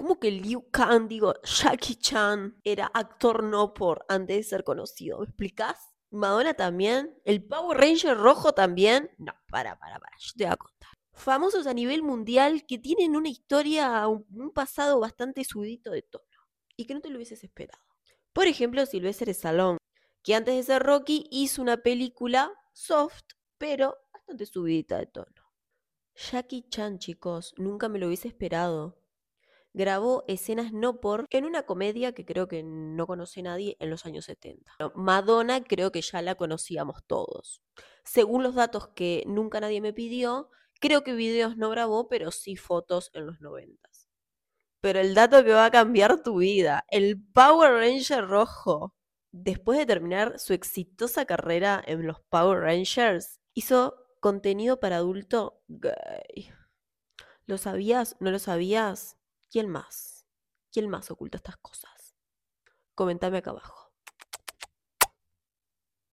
¿Cómo que Liu Kang, digo, Jackie Chan era actor no por antes de ser conocido? ¿Me explicás? Madonna también. ¿El Power Ranger rojo también? No, para, yo te voy a contar. Famosos a nivel mundial que tienen una historia, un pasado bastante subidito de tono y que no te lo hubieses esperado. Por ejemplo, Sylvester Stallone, que antes de ser Rocky hizo una película soft, pero bastante subidita de tono. Jackie Chan, chicos, nunca me lo hubiese esperado. Grabó escenas no por en una comedia que creo que no conoce nadie en los años 70. Bueno, Madonna creo que ya la conocíamos todos. Según los datos que nunca nadie me pidió, creo que videos no grabó, pero sí fotos en los 90. Pero el dato que va a cambiar tu vida, el Power Ranger rojo. Después de terminar su exitosa carrera en los Power Rangers, hizo contenido para adulto gay. ¿Lo sabías? ¿No lo sabías? ¿Quién más? ¿Quién más oculta estas cosas? Comentame acá abajo.